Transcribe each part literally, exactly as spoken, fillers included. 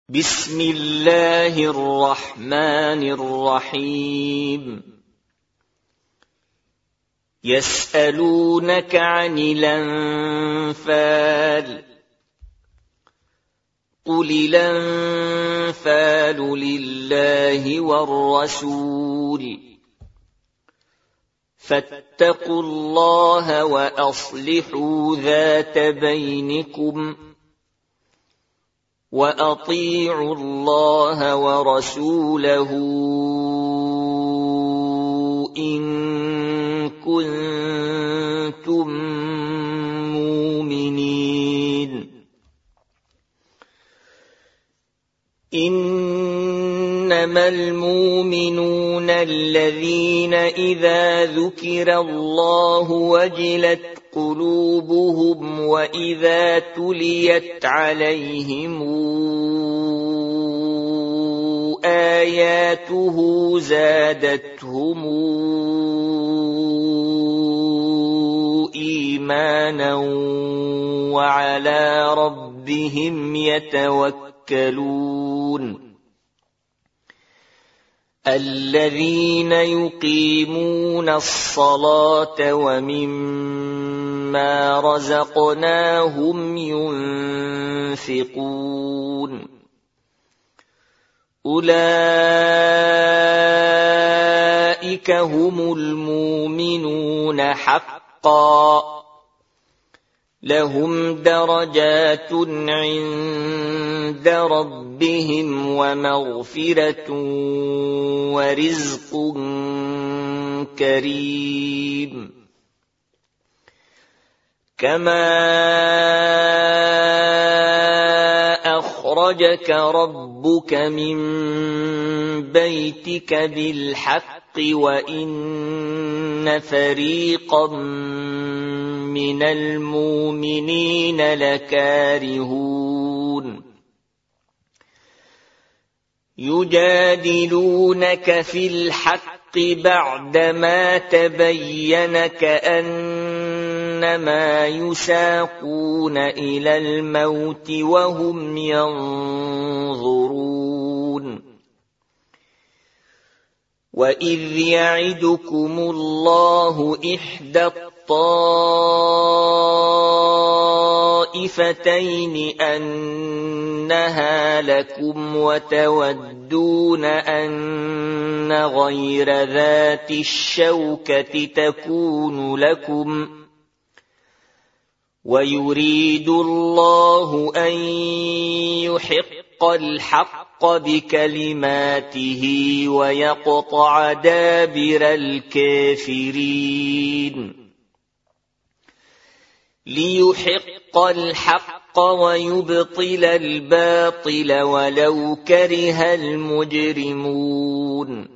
بسم الله الرحمن الرحيم يسألونك عن الأنفال قل الأنفال لله والرسول فاتقوا الله وأصلحوا ذات بينكم وأطيعوا الله ورسوله إن كنتم مؤمنين إنما المؤمنون الذين إذا ذكر الله وجلت قلوبهم وإذا تليت عليهم آياته زادتهم إيمانا وعلى ربهم يتوكلون الذين يقيمون الصلاة ومما رزقناهم ينفقون أولئك هم المؤمنون حقا لهم درجات عند ربهم ومغفرة ورزق كريم كما أخرجك ربك من بيتك بالحق وإن فريقا من المؤمنين لكارهون يجادلونك في الحق بعدما تبين كأنما يساقون إلى الموت وهم ينظرون وإذ يعدكم الله إحدى الطائفتين أنها لكم وتودون أن غير ذات الشوكة تكون لكم ويريد الله أن يحق الحق بكلماته ويقطع دابر الكافرين ليحق الحق ويبطل الباطل ولو كره المجرمون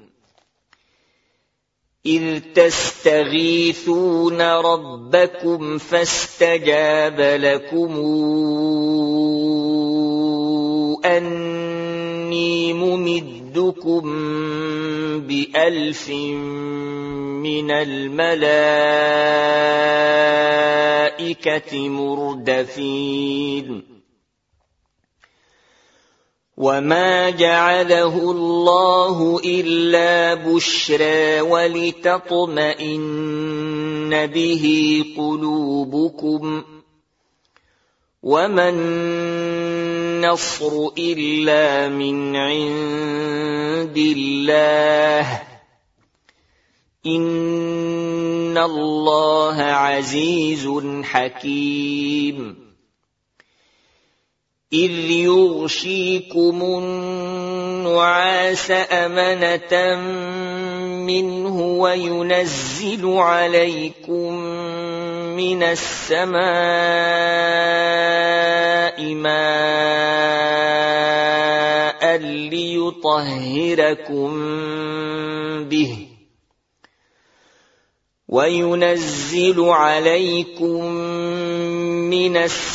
إذ تستغيثون ربكم فاستجاب لكم أني ممدكم بألف من الملائكة مردفين وما جعله الله إلا بشرى ولتطمئن به قلوبكم وما النصر إلا من عند الله إن الله عزيز حكيم إذ يغشيكم النعاس أمنة منه وينزل عليكم من السماء ماء ليطهركم به وينزل عليكم من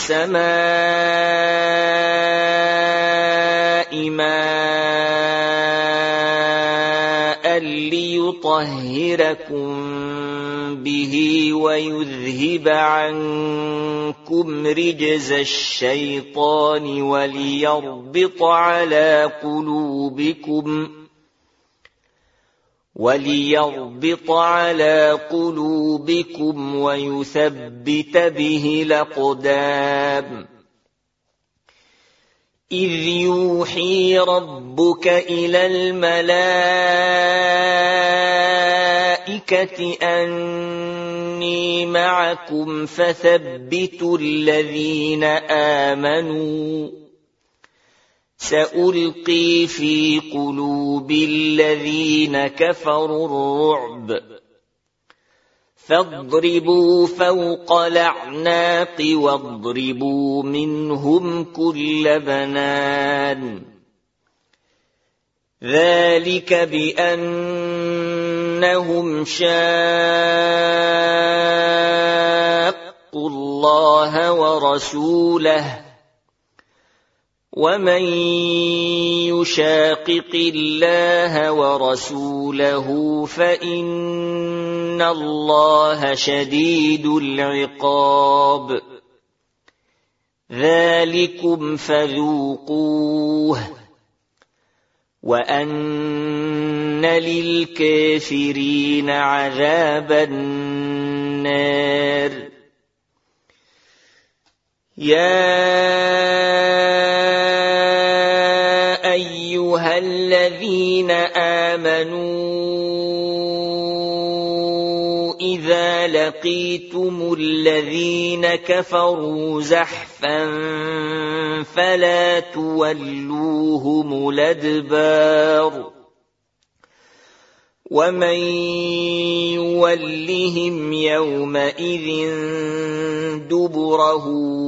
السماء ماء ليطهركم به ويذهب عنكم عنكم رجز الشيطان وليربط على قلوبكم وليربط على قلوبكم ويثبت به الأقدام إذ يوحي ربك إلى الملائكة أني معكم فثبتوا الذين آمنوا سألقي في قلوب الذين كفروا الرعب فاضربوا فوق الأعناق واضربوا منهم كل بنان ذلك بأنهم شاقوا الله ورسوله ومن يشاقق الله ورسوله فإن الله شديد العقاب ذلكم فذوقوه وأن للكافرين عذاب النار يا أيها الذين آمنوا إذا لقيتم الذين كفروا زحفا فلا تولوهم الأدبار ومن يولهم يومئذ دبره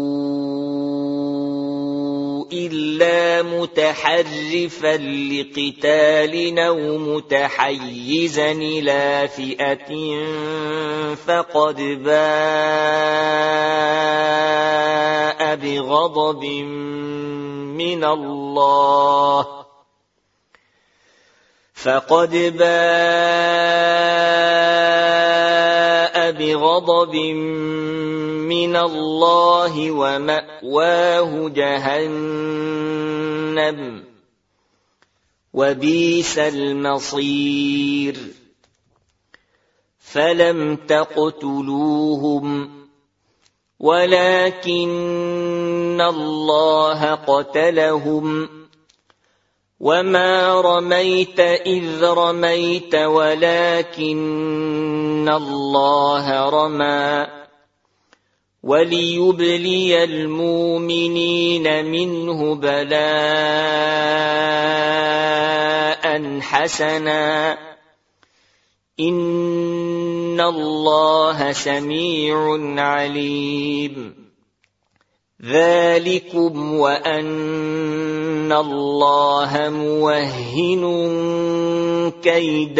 إلا متحرفا لقتال أو متحيزا إلى فئة فقد باء بغضب من الله فقد باء بغضب من الله ومأواه جهنم وبئس المصير فلم تقتلوهم ولكن الله قتلهم وما رميت إذ رميت ولكن الله رمى وليبلي المؤمنين منه بلاء حسنا إن الله سميع عليم ذلكم وأن الله موهن كيد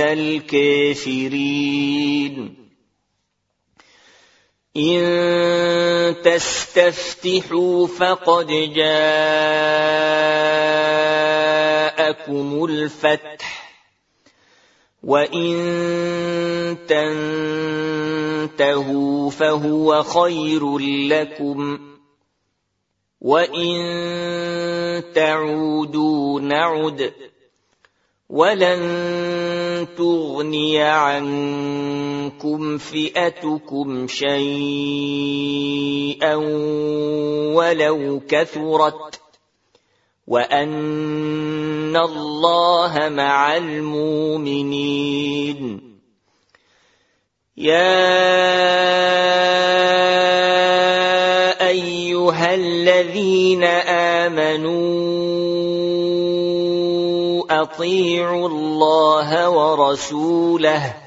الكافرين إن تستفتحوا فقد جاءكم الفتح وإن تنتهوا فهو خير لكم وإن تعودوا نعد ولن تغني عنكم فئتكم شيئا ولو كثرت وأن الله مع المؤمنين يا أيها الذين آمنوا أطيعوا الله ورسوله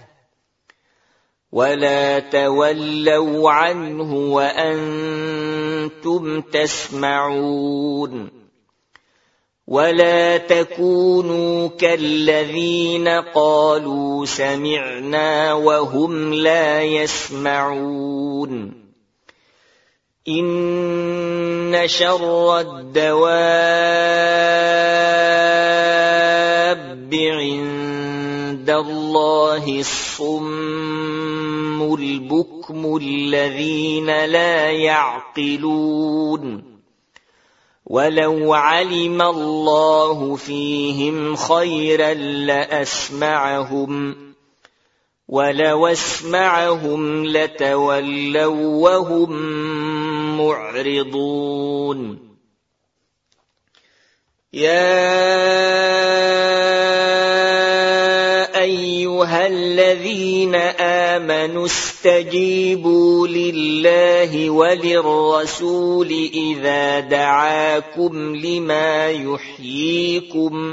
ولا تولوا عنه وأنتم تسمعون ولا تكونوا كالذين قالوا سمعنا وهم لا يسمعون إن شر الدواب عند الله الصم الصم البكم الذين لا يعقلون ولو علم الله فيهم خيرا لأسمعهم ولو اسمعهم لتولوا وهم معرضون يا أيها الذين آمنوا استجيبوا لله وللرسول إذا دعاكم لما يحييكم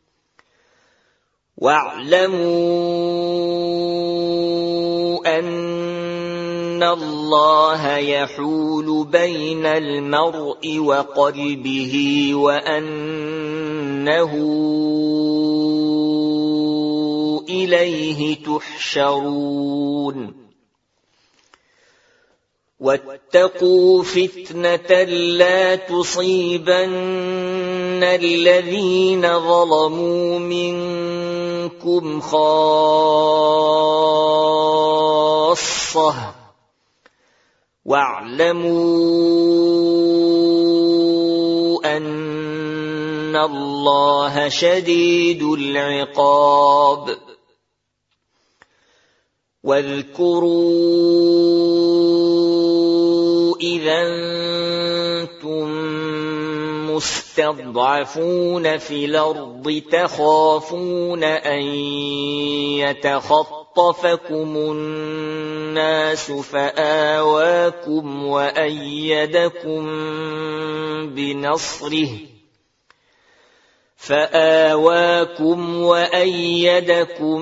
واعلموا أن الله يحول بين المرء وقلبه وأنه إليه تحشرون واتقوا فتنة لا تصيبن الذين ظلموا منكم خاصة واعلموا أن الله شديد العقاب واذكروا إذا أنتم مستضعفون في الأرض تخافون أن يتخطفكم الناس فآواكم وأيدكم بنصره فآواكم وأيدكم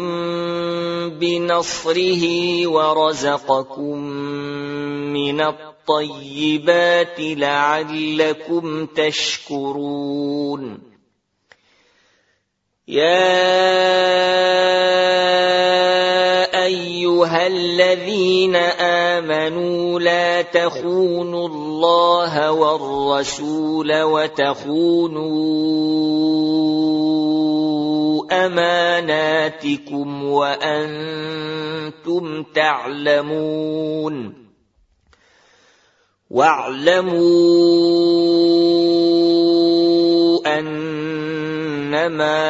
بنصره ورزقكم من الطيبات لعلكم تشكرون يا أيها الذين آمنوا لا تخونوا الله والرسول وتخونوا أماناتكم وأنتم تعلمون واعلموا أنما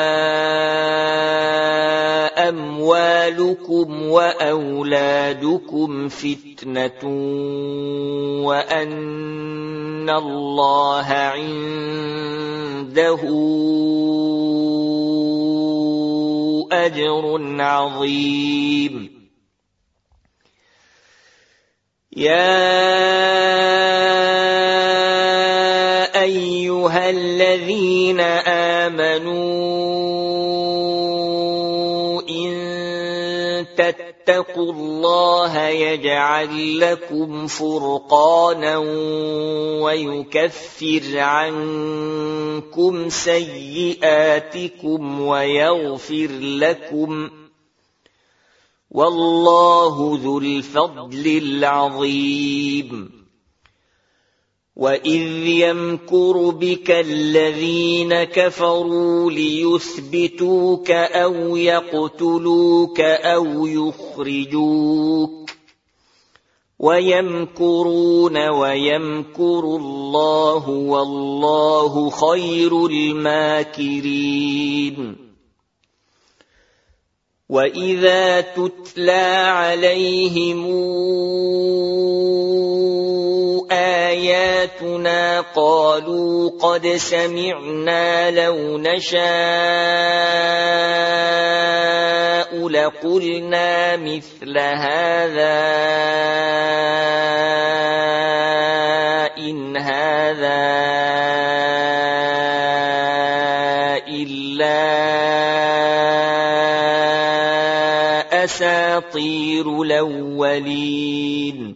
أموالكم وأولادكم فتنة وأن الله عنده أجر عظيم يا أيها الذين آمنوا إن تتقوا الله يجعل لكم فرقانا ويكفر عنكم سيئاتكم ويغفر لكم والله ذو الفضل العظيم وإذ يمكر بك الذين كفروا ليثبتوك أو يقتلوك أو يخرجوك ويمكرون ويمكر الله والله خير الماكرين وإذا تتلى عليهم آياتنا قالوا قد سمعنا لو نشاء لقلنا مثل هذا إن هذا إلا أساطير الأولين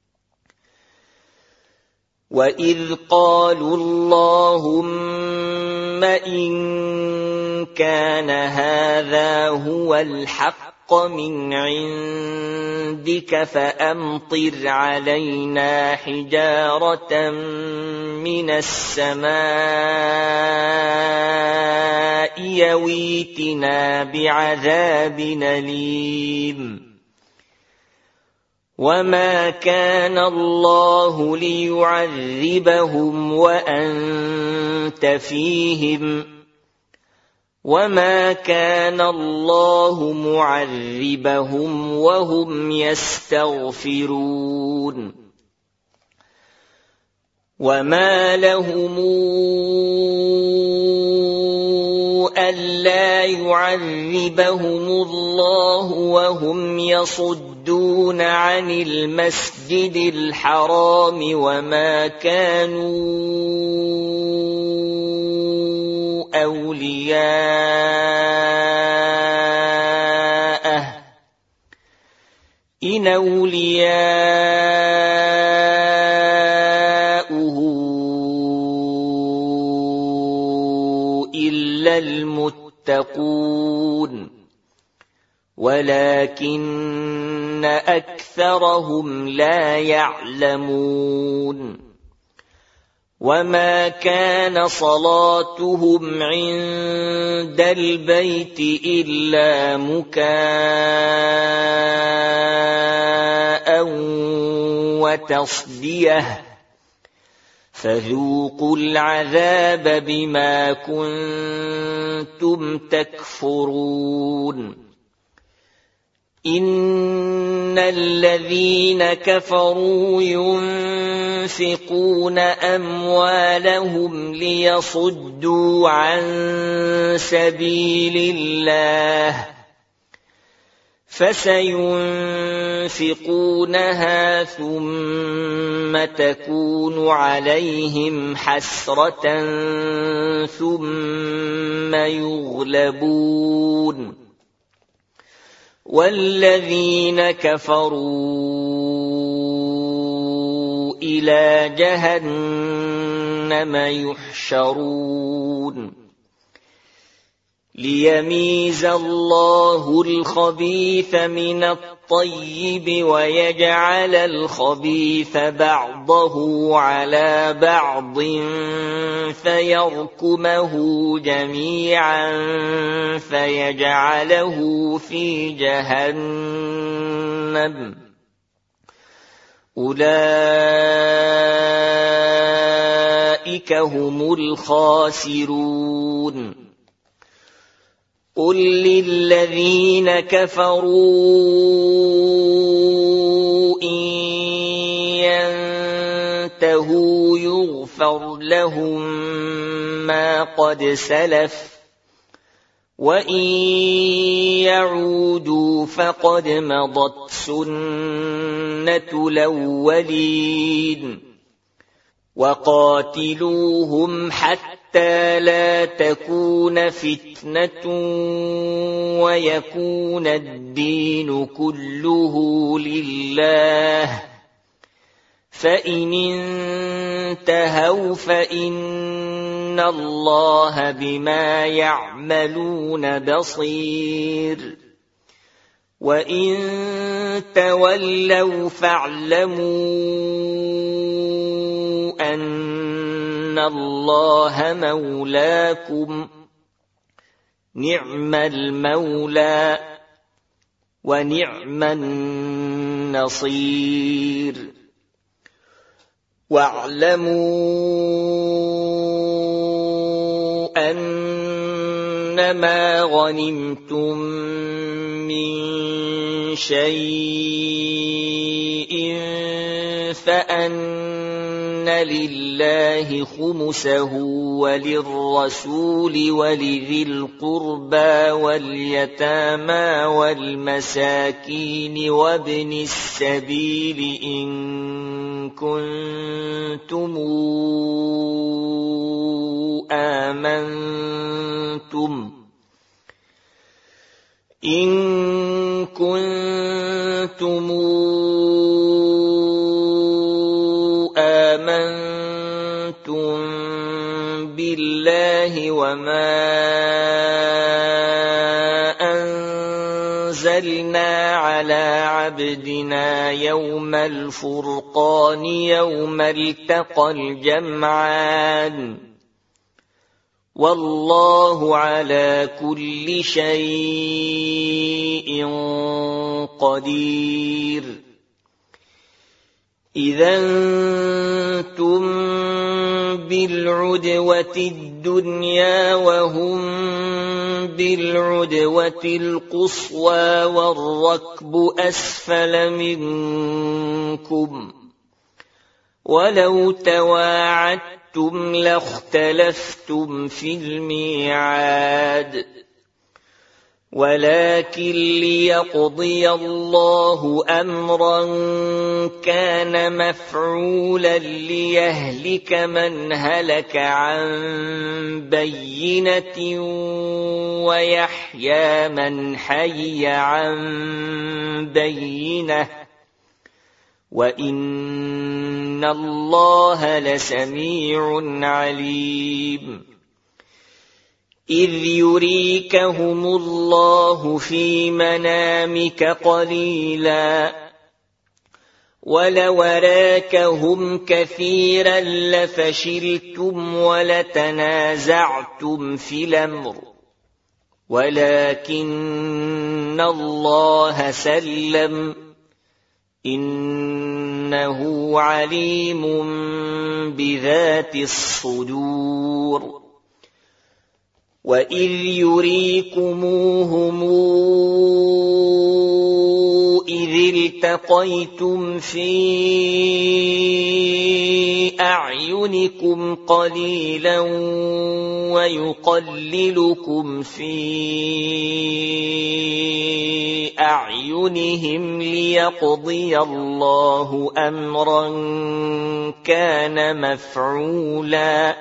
وإذ قالوا اللهم إن كان هذا هو الحق من عندك فأمطر علينا حجارة من السماء يويتنا بعذاب أليم وما كان الله ليعذبهم وأنت فيهم وما كان الله معذبهم وهم يستغفرون وما لهم ألا يعذبهم الله وهم يصدون عن المسجد الحرام وما كانوا أولياءه إن أولياؤه إلا المتقون ولكن أكثرهم لا يعلمون وما كان صلاتهم عند البيت إلا مكاء وتصديه فذوقوا العذاب بما كنتم تكفرون إن الذين كفروا ينفقون أموالهم ليصدوا عن سبيل الله فسينفقونها ثم تكون عليهم حسرة ثم يغلبون والذين كفروا إلى جهنم يحشرون ليميز الله الخبيث من الطيب ويجعل الخبيث بعضه على بعض فيركمه جميعا فيجعله في جهنم أولئك هم الخاسرون قل للذين كفروا إن ينتهوا يغفر لهم ما قد سلف وإن يعودوا فقد مضت سنة الأولين وقاتلوهم حتى لا تكون فتنة ويكون الدين كله لله فإن انتهوا فإن الله بما يعملون بصير وإن تولوا فاعلموا أن الله مولاكم نعم المولى ونعم النصير واعلموا أنما غنمتم من شيء فأن لله خمسه وللرسول ولذي القربى واليتامى والمساكين وابن السبيل إن كنتم آمنتم إن كنتم آمنتم بالله وما أنزلنا على عبدنا يوم الفرقان يوم التقى الجمعان والله على كل شيء قدير إذا أنتم بالعدوة الدنيا وهم بالعدوة القصوى والركب أسفل منكم ولو تواعدتم لاختلفتم في الميعاد ولكن ليقضي الله أمرا كان مفعولا ليهلك من هلك عن بينة ويحيى من حي عن بينة وإن الله لسميع عليم إذ يريكهم الله في منامك قليلا ولو أراكهم كثيرا لفشلتم ولتنازعتم في الأمر ولكن الله سلم إنه عليم بذات الصدور وإذ يريكموهم إذ التقيتم في أعينكم قليلا ويقللكم في أعينهم ليقضي الله أمرا كان مفعولا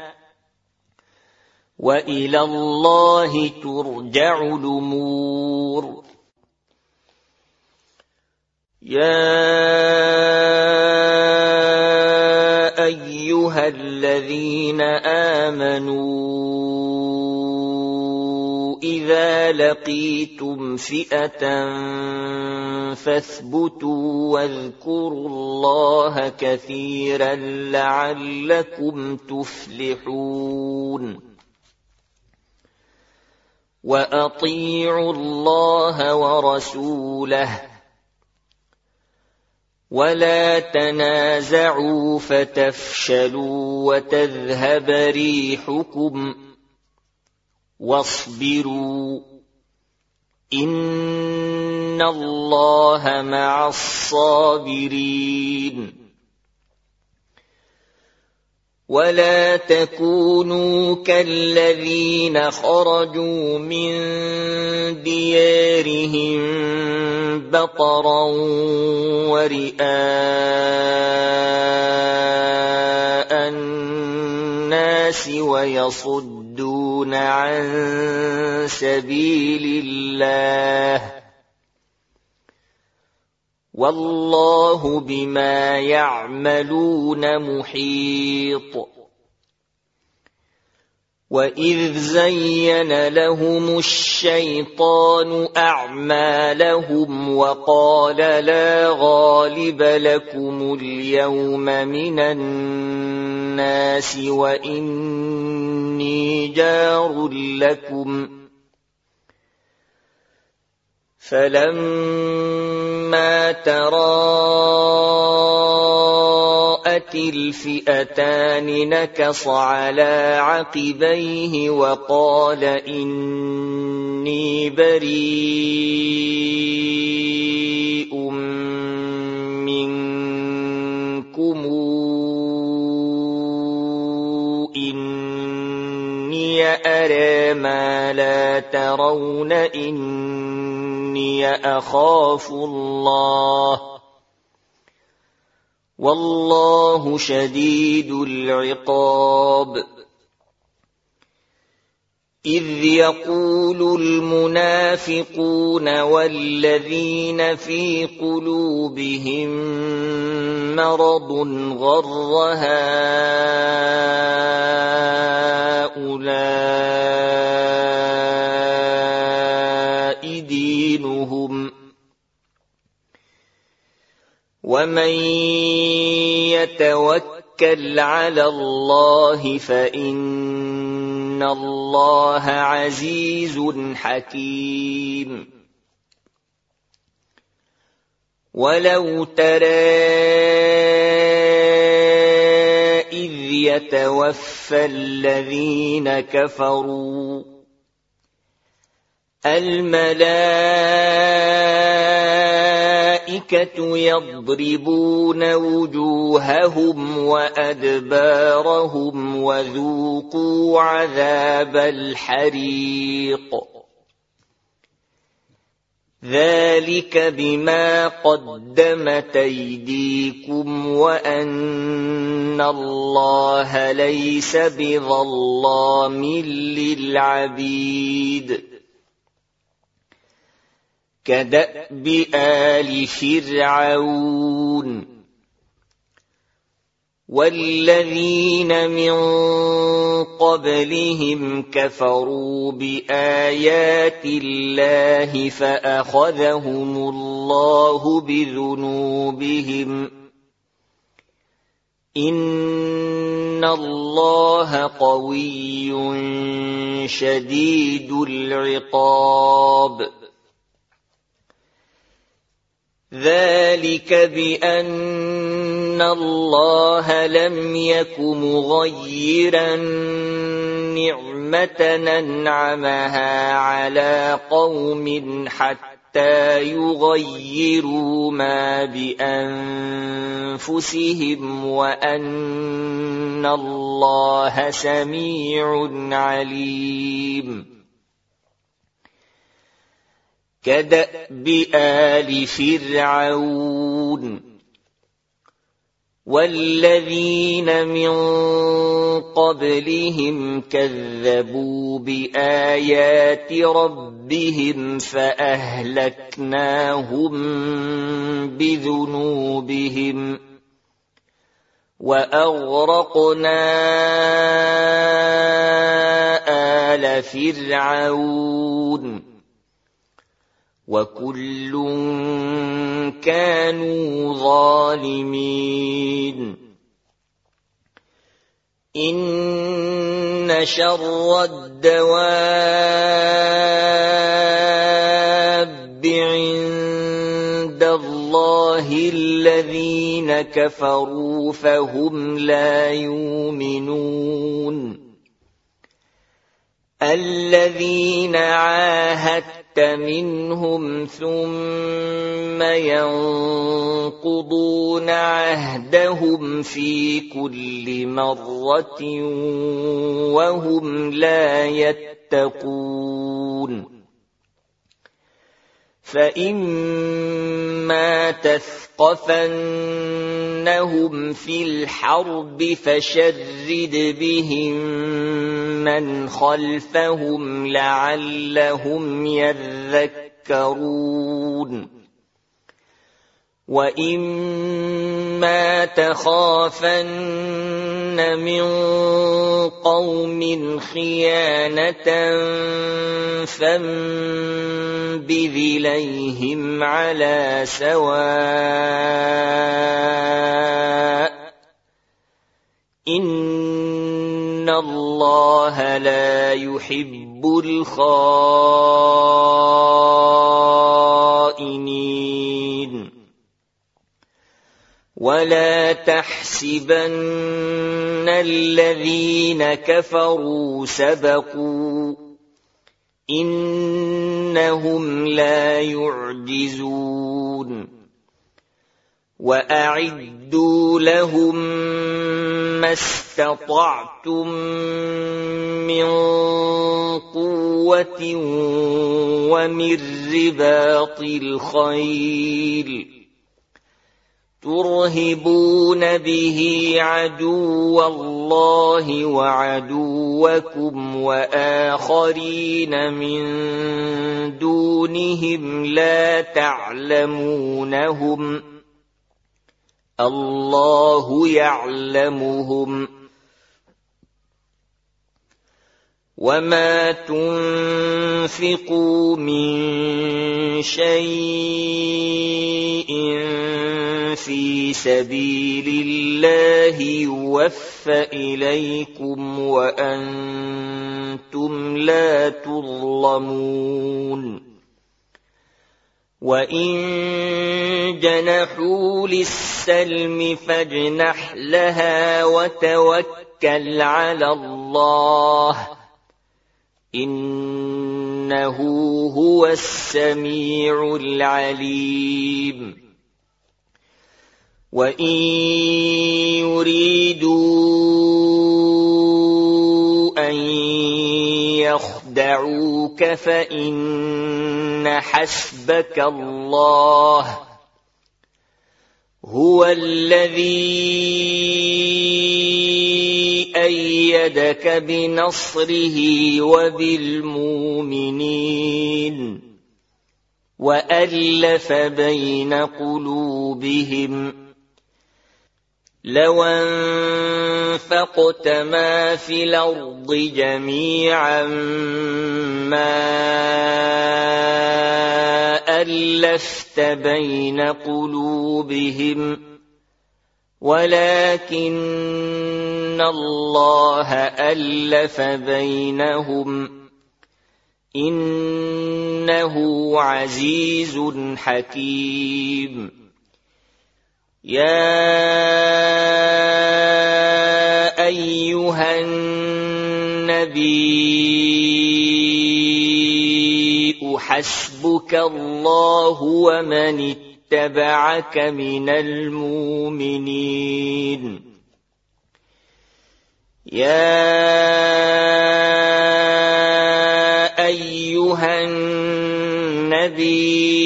وإلى الله ترجع الأمور يا أيها الذين آمنوا إذا لقيتم فئة فاثبتوا واذكروا الله كثيرا لعلكم تفلحون وأطيعوا الله ورسوله ولا تنازعوا فتفشلوا وتذهب ريحكم واصبروا إن الله مع الصابرين ولا تكونوا كالذين خرجوا من ديارهم بطرا ورئاء الناس ويصدون عن سبيل الله والله بما يعملون محيط وإذ زين لهم الشيطان أعمالهم وقال لا غالب لكم اليوم من الناس وإني جار لكم فلما تراءت الفئتان نكص على عقبيه وقال إني بريء منكم إني أرى ما لا ترون إني أخاف الله والله شديد العقاب إذ يقول المنافقون والذين في قلوبهم مرض غر هؤلاء دينهم ومن يتوكل على الله فإن الله عزيز حكيم ولو ترى إذ يتوفى الذين كفروا الملائكة يضربون وجوههم وأدبارهم وذوقوا عذاب الحريق ذلك بما قدمت أيديكم وأن الله ليس بظلام للعبيد كدأب آل فرعون والذين من قبلهم كفروا بآيات الله فأخذهم الله بذنوبهم إن الله قوي شديد العقاب ذلك بأن الله لم يك مغيرا نعمة أنعمها على قوم حتى يغيروا ما بأنفسهم وأن الله سميع عليم كدأب آل فرعون والذين من قبلهم كذبوا بآيات ربهم فأهلكناهم بذنوبهم وأغرقنا آل فرعون وكل كانوا ظالمين إن شر الدواب عند الله الذين كفروا فهم لا يؤمنون الذين عاهدت منهم ثم ينقضون عهدهم في كل مرة وهم لا يتقون فإما تثقفنهم في الحرب فشرد بهم من خلفهم لعلهم يذكرون وإما تخافن من قوم خيانة فانبذ إليهم على سواء إن الله لا يحب الخائنين ولا تحسبن الذين كفروا سبقوا إنهم لا يعجزون وأعدوا لهم ما استطعتم من قوة ومن رباط الخيل ترهبون به عدو الله وعدوكم وآخرين من دونهم لا تعلمونهم الله يعلمهم وما تنفقوا من شيء في سبيل الله يوفى إليكم وأنتم لا تظلمون وإن جنحوا للسلم فاجنح لها وتوكل على الله إنه هو السميع العليم وإن يريدوا أن يخدعوك فإن حسبك الله هو الذي أيدك بنصره وبالمؤمنين وألف بين قلوبهم لو أنفقت ما في الأرض جميعا ما ألفت بين قلوبهم ولكن الله ألف بينهم إنه عزيز حكيم يا أيها النبي حسبك الله ومن اتبعك من المؤمنين يا أيها النبي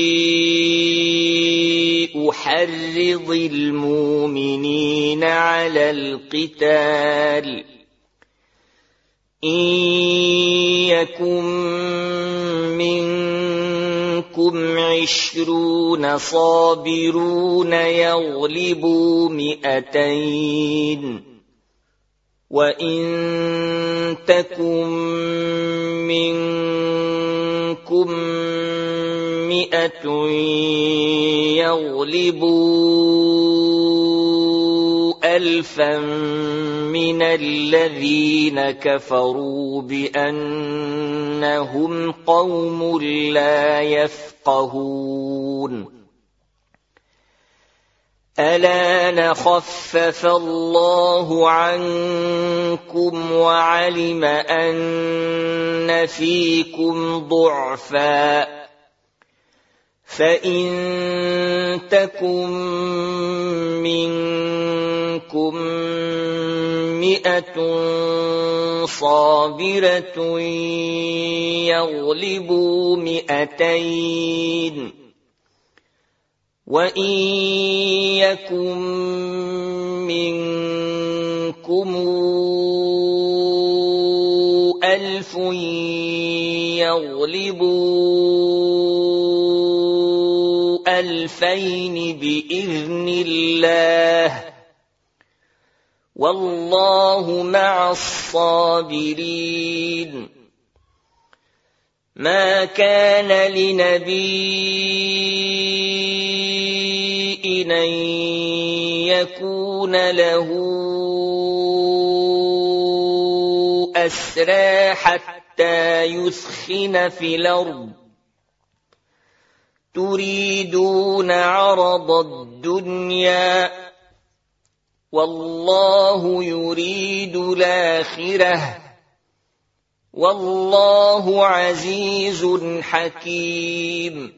حرض المؤمنين على القتال إن يكن منكم عشرون صابرون يغلبوا مئتين وإن تكن منكم مئة يغلبوا ألفا من الذين كفروا بأنهم قوم لا يفقهون ألا خفف الله عنكم وعلم أن فيكم ضعفا فإن تكن منكم مئة صابرة يغلبوا مئتين وإن يكن منكم ألف يغلبوا ألفين بإذن الله والله مع الصابرين ما كان لنبي أن يكون له أسرى حتى يثخن في الأرض تريدون عرض الدنيا والله يريد الآخرة والله عزيز حكيم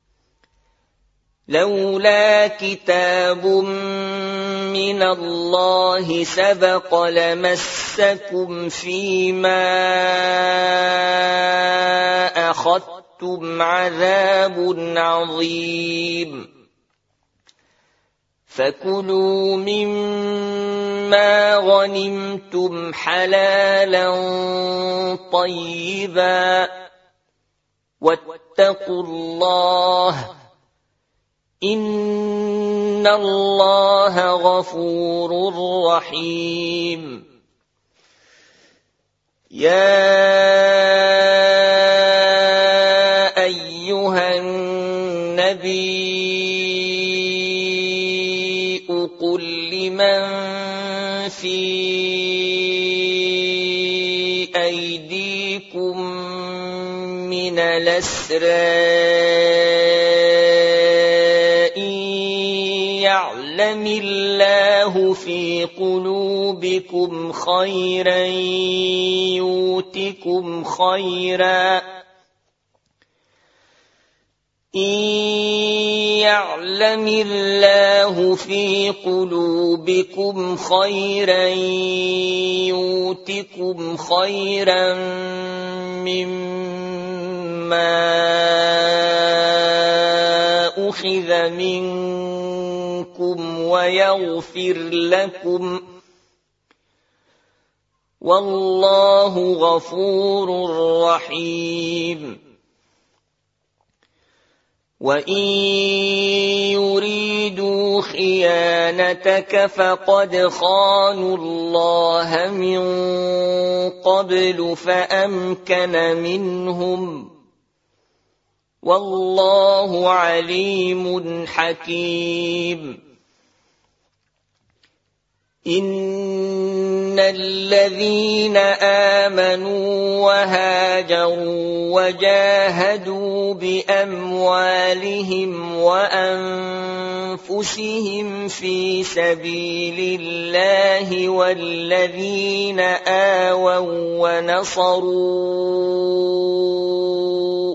لولا كتاب من الله سبق لمسكم فيما أخذتم عذاب عظيم فكلوا مما غنمتم حلالا طيبا واتقوا الله إن الله غفور رحيم يا أيها النبي قل لمن في أيديكم من الأسرى يعلم الله في قلوبكم خيرا يؤتكم خيرا إن يعلم الله في قلوبكم خيرا يؤتكم خيرا مما أخذ منكم ويغفر لكم والله غفور رحيم وإن يريدوا خيانتك فقد خانوا الله من قبل فأمكن منهم والله عليم حكيم إن الذين آمنوا وهاجروا وجاهدوا بأموالهم وأنفسهم في سبيل الله والذين آووا ونصروا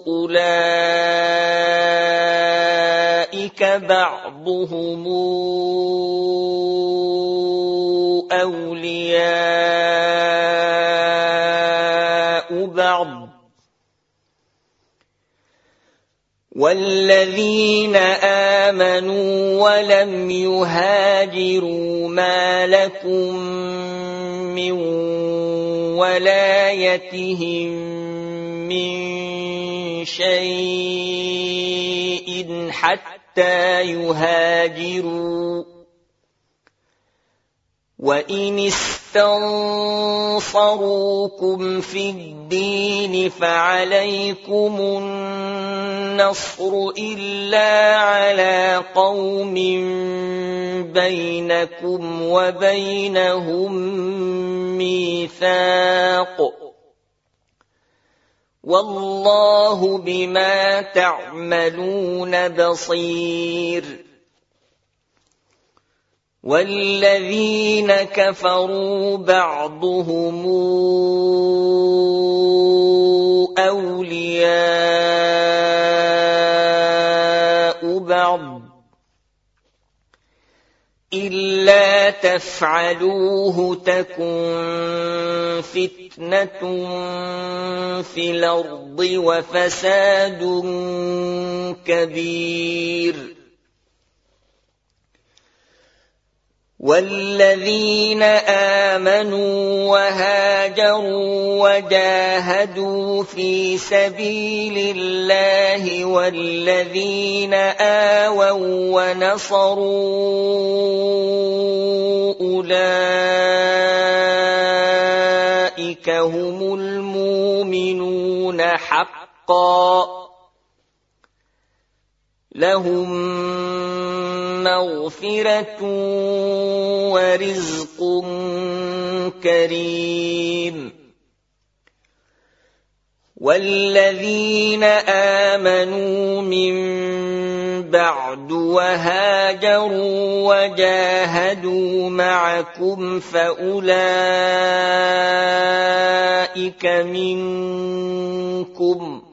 أولئك بعضهم أولياء بعض والذين آمنوا ولم يهاجروا ما لكم من ولايتهم من شيء حتى يهاجروا وإن استنصروكم في الدين فعليكم النصر إلا على قوم بينكم وبينهم ميثاق والله بما تعملون بصير والذين كفروا بعضهم أولياء بعض إلا تفعلوه تكن فتنة في الأرض وفساد كبير والذين آمنوا وهاجروا وجاهدوا في سبيل الله والذين آووا ونصروا أولئك هم المؤمنون حقا لهم مغفرة ورزق كريم والذين آمنوا من بعد وهاجروا وجاهدوا معكم فأولئك منكم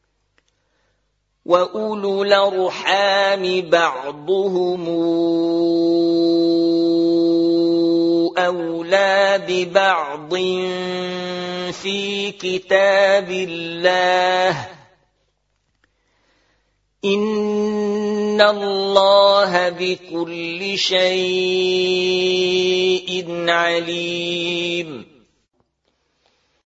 وأولو الأرحام بعضهم أولى ببعض في كتاب الله إن الله بكل شيء عليم